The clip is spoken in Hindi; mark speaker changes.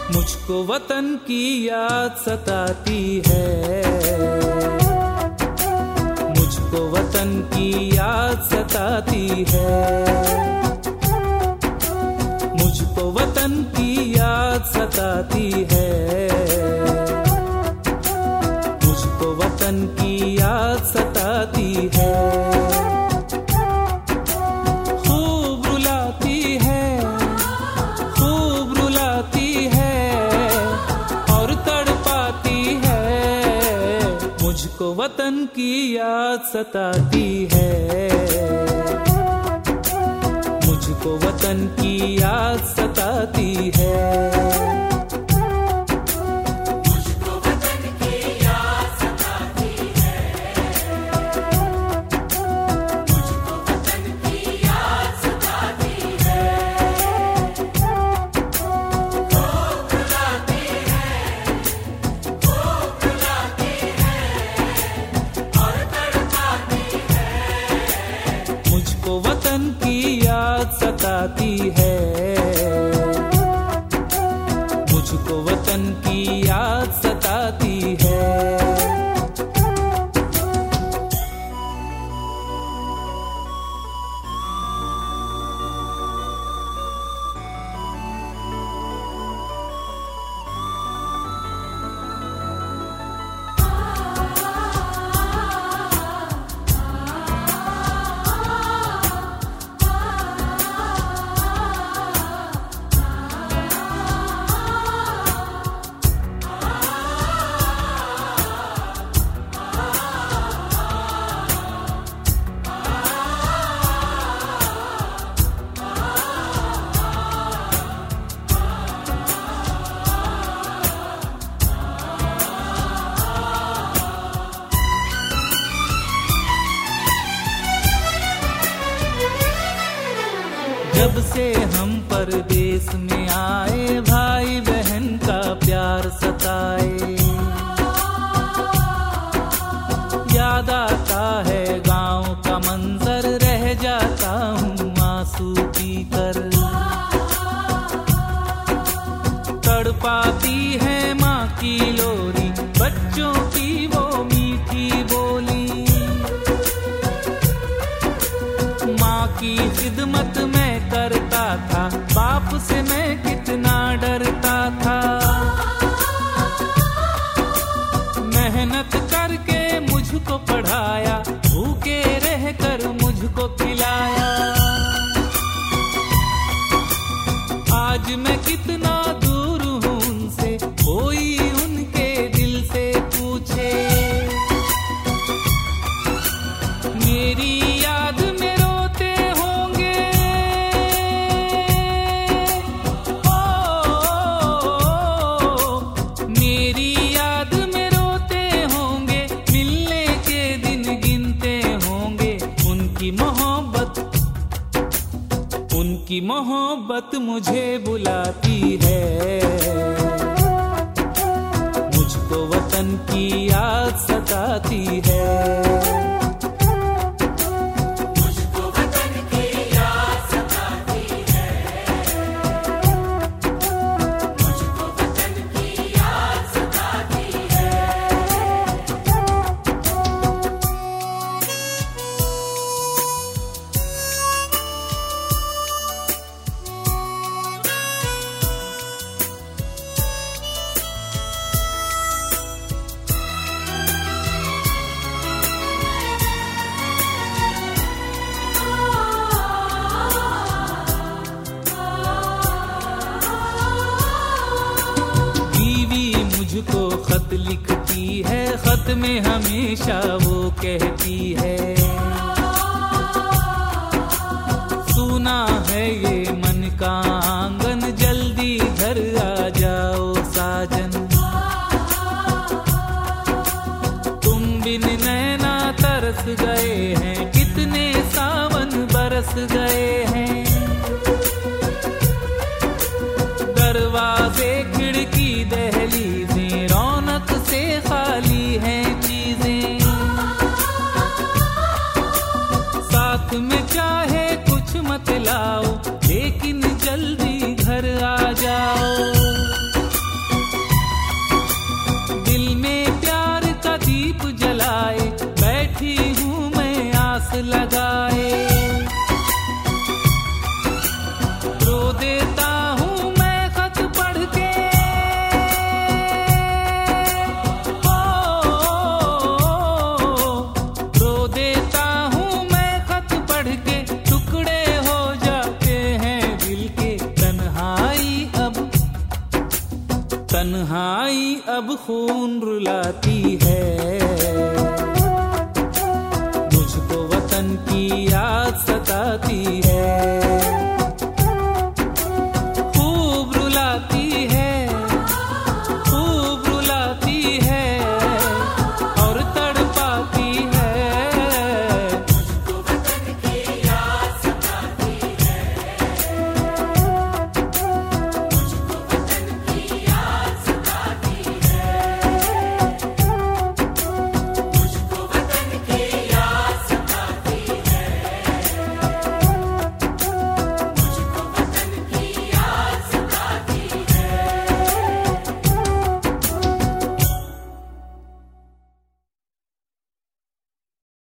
Speaker 1: मुझको वतन की याद सताती है, मुझको वतन की याद सताती है, मुझको वतन की याद सताती है, मुझको वतन की याद सताती है। खूब रुलाती है, खूब रुलाती है और तड़पाती है, मुझको वतन की याद सताती है, मुझको वतन की याद सताती है। मुझको वतन की याद सताती है, मुझको वतन की याद सताती है। जब से हम परदेस में आए, भाई बहन का प्यार सताए, याद आता है गांव का मंजर, रह जाता हूँ आंसू पीकर। तड़पाती है माँ की लोरी, बच्चों की वो मीठी बोली, माँ की खिदमत में करता था, बाप से मैं कितना डरता था। मेहनत करके मुझको पढ़ाया, भूखे रहकर मुझको खिलाया। आज मैं कितना दूर हूँ उनसे, कोई उनके दिल से पूछे। मेरी याद में रोते होंगे, मेरी याद में रोते होंगे, मिलने के दिन गिनते होंगे। उनकी मोहब्बत मुझे बुलाती है, मुझको वतन की याद सताती है। मुझको खत लिखती है, खत में हमेशा वो कहती है, सुना है ये मन का आंगन, जल्दी घर आ जाओ साजन। तुम बिन नैना तरस गए हैं, कितने सावन बरस गए हैं। दरवाजे खिड़की दहलीज़ें रौनक से खाली हैं चीजें, साथ में चाहे कुछ मत लाओ, लेकिन जल्दी घर आ जाओ। तन्हाई अब खून रुलाती है, मुझको वतन की याद सताती है।